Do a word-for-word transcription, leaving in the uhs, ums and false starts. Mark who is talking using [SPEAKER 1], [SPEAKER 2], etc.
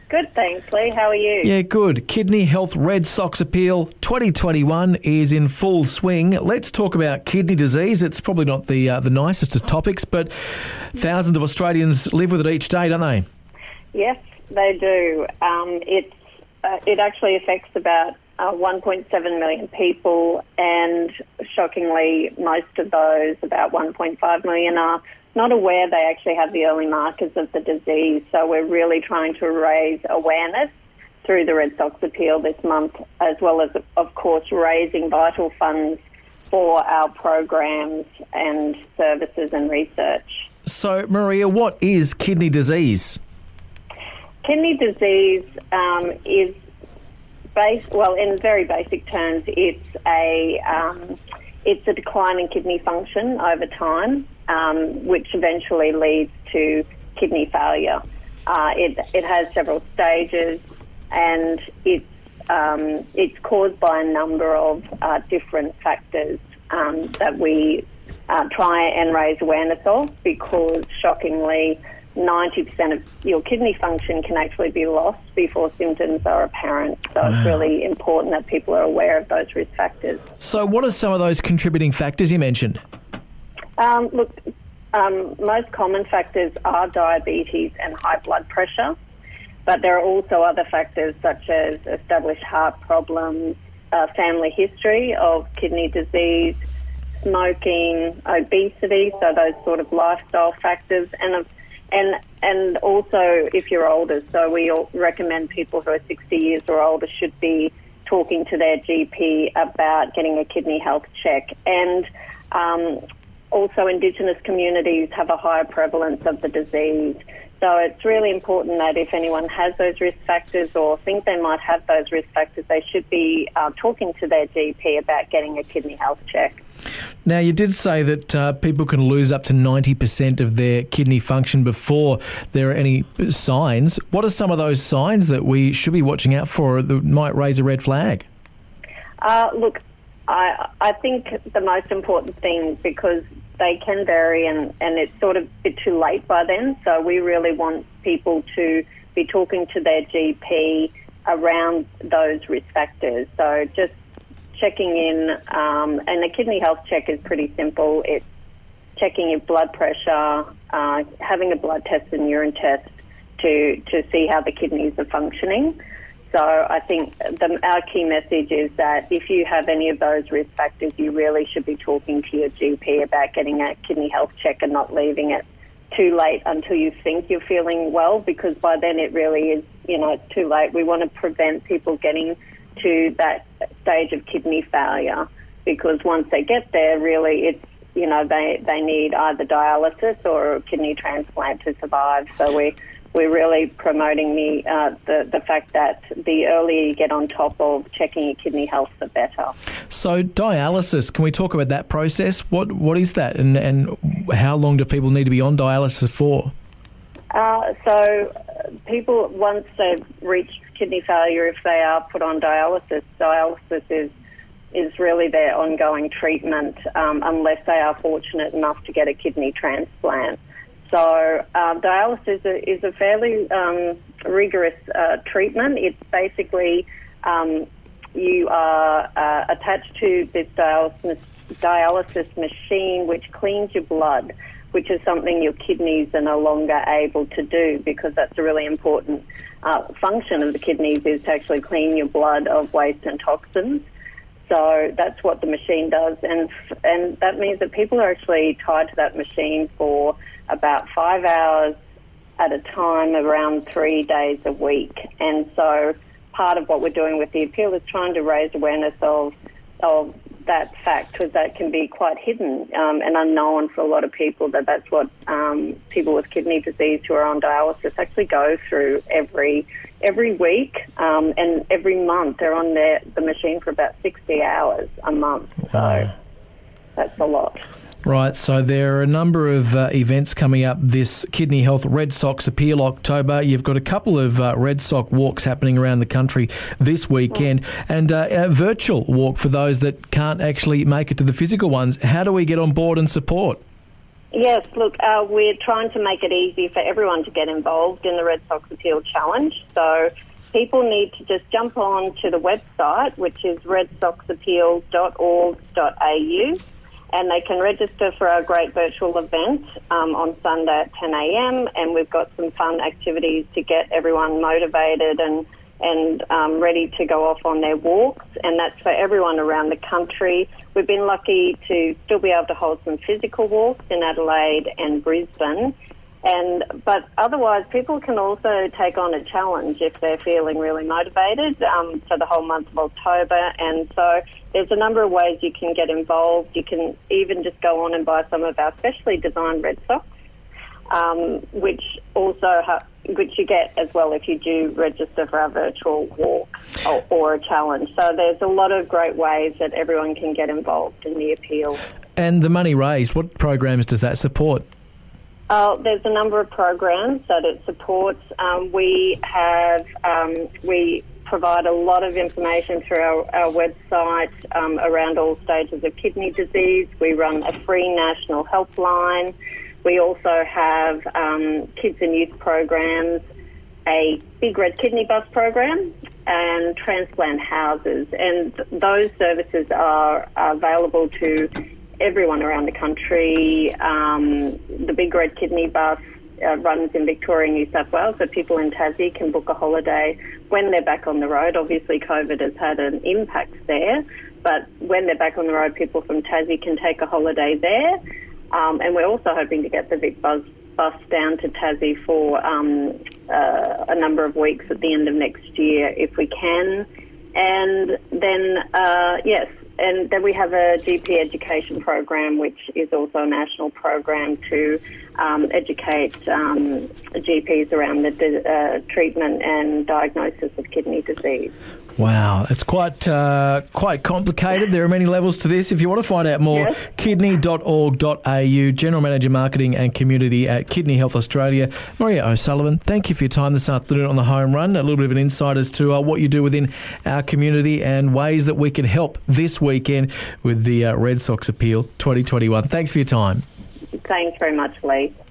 [SPEAKER 1] Good, thanks, Lee. How are you?
[SPEAKER 2] Yeah, good. Kidney Health Red Sox Appeal twenty twenty-one is in full swing. Let's talk about kidney disease. It's probably not the uh, the nicest of topics, but thousands of Australians live with it each day, don't they?
[SPEAKER 1] Yes, they do. Um, it's uh, it actually affects about uh, one point seven million people, and shockingly, most of those, about one point five million, are not aware they actually have the early markers of the disease. So we're really trying to raise awareness through the Red Sox Appeal this month, as well as, of course, raising vital funds for our programs and services and research.
[SPEAKER 2] So, Maria, what is kidney disease?
[SPEAKER 1] Kidney disease um, is, base, well, in very basic terms, it's a um, it's a decline in kidney function over time, um, which eventually leads to kidney failure. Uh, it it has several stages, and it's um, it's caused by a number of uh, different factors um, that we uh, try and raise awareness of, because shockingly, ninety percent of your kidney function can actually be lost before symptoms are apparent. So wow. It's really important that people are aware of those risk factors.
[SPEAKER 2] So what are some of those contributing factors you mentioned?
[SPEAKER 1] Um, look, um, most common factors are diabetes and high blood pressure, but there are also other factors such as established heart problems, uh, family history of kidney disease, smoking, obesity, so those sort of lifestyle factors, and of And and also if you're older. So we all recommend people who are sixty years or older should be talking to their G P about getting a kidney health check. And um, also Indigenous communities have a higher prevalence of the disease. So it's really important that if anyone has those risk factors or think they might have those risk factors, they should be uh, talking to their G P about getting a kidney health check.
[SPEAKER 2] Now, you did say that uh, people can lose up to ninety percent of their kidney function before there are any signs. What are some of those signs that we should be watching out for that might raise a red flag?
[SPEAKER 1] Uh, look, I, I think the most important thing, because they can vary and, and it's sort of a bit too late by then, so we really want people to be talking to their G P around those risk factors. So just checking in, um, and a kidney health check is pretty simple. It's checking your blood pressure, uh, having a blood test and urine test to, to see how the kidneys are functioning. So I think the, our key message is that if you have any of those risk factors, you really should be talking to your G P about getting a kidney health check and not leaving it too late until you think you're feeling well, because by then it really is, you know, it's too late. We want to prevent people getting to that stage of kidney failure, because once they get there, really it's, you know, they, they need either dialysis or a kidney transplant to survive. So we, we're really promoting the, uh, the, the fact that the earlier you get on top of checking your kidney health, the better.
[SPEAKER 2] So dialysis, can we talk about that process? What What is that, and, and how long do people need to be on dialysis for?
[SPEAKER 1] Uh, so people, once they've reached kidney failure, if they are put on dialysis, dialysis is is really their ongoing treatment, um, unless they are fortunate enough to get a kidney transplant. So uh, dialysis is a, is a fairly um, rigorous uh, treatment. It's basically um, you are uh, attached to this dialysis, dialysis machine which cleans your blood, which is something your kidneys are no longer able to do, because that's a really important uh, function of the kidneys, is to actually clean your blood of waste and toxins. So that's what the machine does, and and that means that people are actually tied to that machine for about five hours at a time, around three days a week. And so part of what we're doing with the appeal is trying to raise awareness of of that fact, because that can be quite hidden um, and unknown for a lot of people, that that's what um, people with kidney disease who are on dialysis actually go through every every week, um, and every month they're on their, the machine for about sixty hours a month.
[SPEAKER 2] Wow.
[SPEAKER 1] So that's a lot.
[SPEAKER 2] Right, so there are a number of uh, events coming up this Kidney Health Red Sox Appeal October. You've got a couple of uh, Red Sox walks happening around the country this weekend, and uh, a virtual walk for those that can't actually make it to the physical ones. How do we get on board and support?
[SPEAKER 1] Yes, look, uh, we're trying to make it easy for everyone to get involved in the Red Sox Appeal Challenge. So people need to just jump on to the website, which is red sox appeal dot org dot a u, and they can register for our great virtual event um, on Sunday at ten a.m, and we've got some fun activities to get everyone motivated and and um, ready to go off on their walks, and that's for everyone around the country. We've been lucky to still be able to hold some physical walks in Adelaide and Brisbane, and but otherwise people can also take on a challenge if they're feeling really motivated um, for the whole month of October. And so there's a number of ways you can get involved. You can even just go on and buy some of our specially designed Red Sox, um, which also ha- which you get as well if you do register for our virtual walk or, or a challenge. So there's a lot of great ways that everyone can get involved in the appeal.
[SPEAKER 2] And the money raised, what programs does that support?
[SPEAKER 1] Uh, there's a number of programs that it supports. Um, we have um, we provide a lot of information through our, our website um, around all stages of kidney disease. We run a free national helpline. We also have um, kids and youth programs, a Big Red Kidney Bus program, and transplant houses. And those services are available to everyone around the country. Um, the Big Red Kidney Bus uh, runs in Victoria and New South Wales, so people in Tassie can book a holiday when they're back on the road. Obviously, COVID has had an impact there, but when they're back on the road, people from Tassie can take a holiday there. Um, and we're also hoping to get the Vic Bus, bus down to Tassie for um, uh, a number of weeks at the end of next year, if we can. And then, uh, yes, and then we have a G P education program, which is also a national program to um, educate um, G Ps around the uh, treatment and diagnosis of kidney disease.
[SPEAKER 2] Wow, it's quite uh, quite complicated. There are many levels to this. If you want to find out more, yes. kidney dot org dot a u, General Manager Marketing and Community at Kidney Health Australia, Maria O'Sullivan, thank you for your time this afternoon on the Home Run. A little bit of an insight as to uh, what you do within our community and ways that we can help this weekend with the uh, Red Sox Appeal twenty twenty-one. Thanks for your time.
[SPEAKER 1] Thanks very much, Lee.